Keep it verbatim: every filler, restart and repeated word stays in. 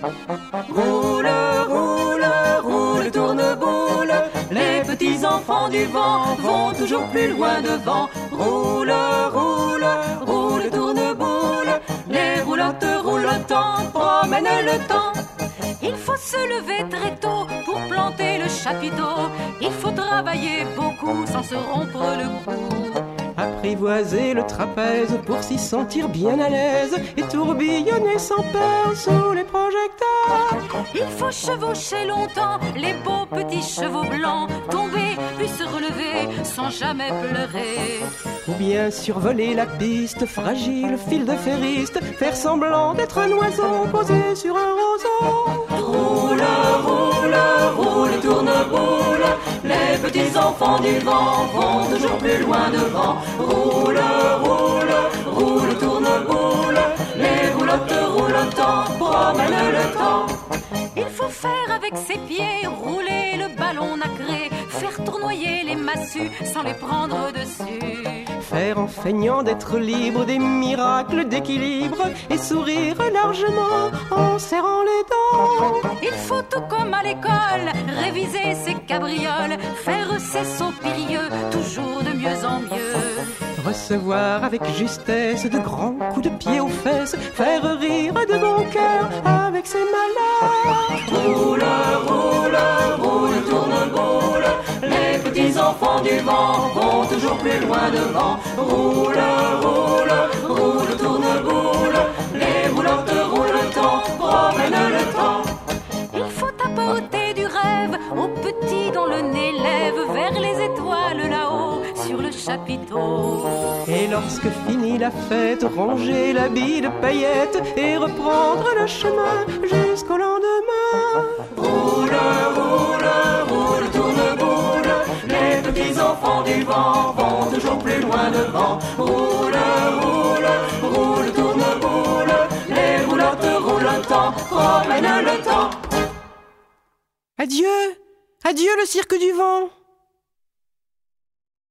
Roule, roule, roule, tourne-boule. Les petits enfants du vent vont toujours plus loin devant. Roule, roule, roule, tourne-boule. Les roulottes roulottants promènent le temps. Il faut se lever très tôt pour planter le chapiteau. Il faut travailler beaucoup sans se rompre le cou. Apprivoiser le trapèze pour s'y sentir bien à l'aise et tourbillonner sans peur sous les projecteurs. Il faut chevaucher longtemps les beaux petits chevaux blancs, tomber puis se relever sans jamais pleurer. Ou bien survoler la piste, fragile fil de ferriste, faire semblant d'être un oiseau posé sur un roseau. Roule, roule, roule, tourne-boule. Les petits enfants du vent vont toujours plus loin devant. Roule, roule, roule, tourne-boule. Les roulottes roulottants promènent le temps. Il faut faire avec ses pieds rouler le ballon nacré, faire tournoyer les massues sans les prendre dessus. Faire en feignant d'être libre des miracles d'équilibre et sourire largement en serrant les dents. Il faut tout comme à l'école réviser ses cabrioles, faire ses sauts périlleux toujours de mieux en mieux. Recevoir avec justesse de grands coups de pied aux fesses, faire rire de bon cœur avec ses malades. Roule, roule, roule, tourne-boule. Les petits enfants du vent vont toujours plus loin devant. Roule, roule, roule, tourne-boule. Les roulottes roulottants promènent le temps. Il faut apporter du rêve aux petits dont le nez lève vers les étoiles là-haut sur le chapiteau. Et lorsque finit la fête, ranger l'habit de paillettes et reprendre le chemin jusqu'au lendemain. Roule, roule, roule, tourne-boule. Les petits enfants du vent vont toujours plus loin devant. Roule, roule, roule, tourne-boule. Les roulottes roulottants promènent le temps. Adieu, adieu le cirque du vent.